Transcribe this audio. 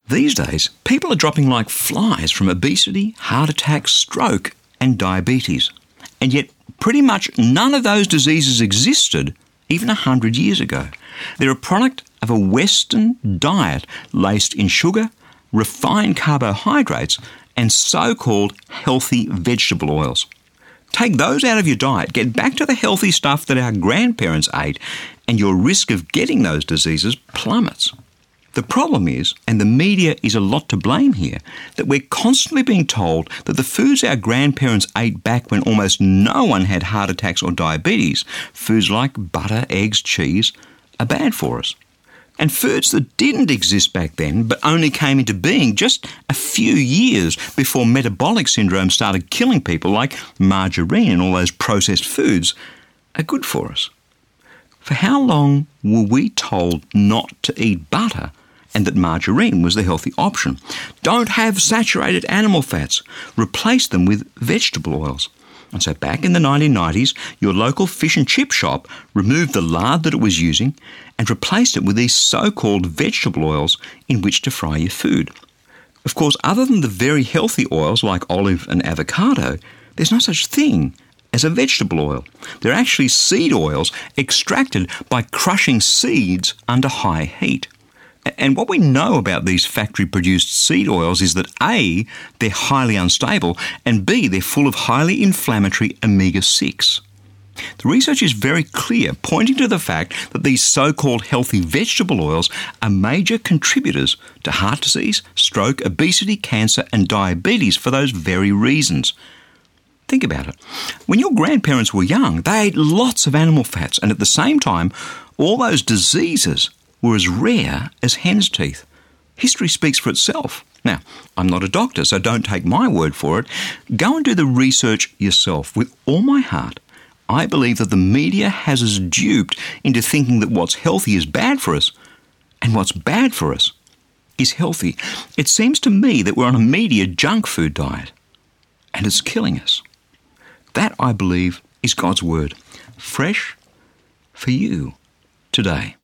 These days, people are dropping like flies from obesity, heart attack, stroke, and diabetes. And yet, pretty much none of those diseases existed even 100 years ago. They're a product of a Western diet laced in sugar, refined carbohydrates, and so-called healthy vegetable oils. Take those out of your diet, get back to the healthy stuff that our grandparents ate, and your risk of getting those diseases plummets. The problem is, and the media is a lot to blame here, that we're constantly being told that the foods our grandparents ate back when almost no one had heart attacks or diabetes, foods like butter, eggs, cheese, are bad for us. And foods that didn't exist back then but only came into being just a few years before metabolic syndrome started killing people, like margarine and all those processed foods, are good for us. For how long were we told not to eat butter and that margarine was the healthy option? Don't have saturated animal fats. Replace them with vegetable oils. And so back in the 1990s, your local fish and chip shop removed the lard that it was using and replaced it with these so-called vegetable oils in which to fry your food. Of course, other than the very healthy oils like olive and avocado, there's no such thing as a vegetable oil. They're actually seed oils extracted by crushing seeds under high heat. And what we know about these factory-produced seed oils is that A, they're highly unstable, and B, they're full of highly inflammatory omega-6. The research is very clear, pointing to the fact that these so-called healthy vegetable oils are major contributors to heart disease, stroke, obesity, cancer, and diabetes for those very reasons. Think about it. When your grandparents were young, they ate lots of animal fats, and at the same time, all those diseases were as rare as hen's teeth. History speaks for itself. Now, I'm not a doctor, so don't take my word for it. Go and do the research yourself. With all my heart, I believe that the media has us duped into thinking that what's healthy is bad for us, and what's bad for us is healthy. It seems to me that we're on a media junk food diet, and it's killing us. That, I believe, is God's word, fresh for you today.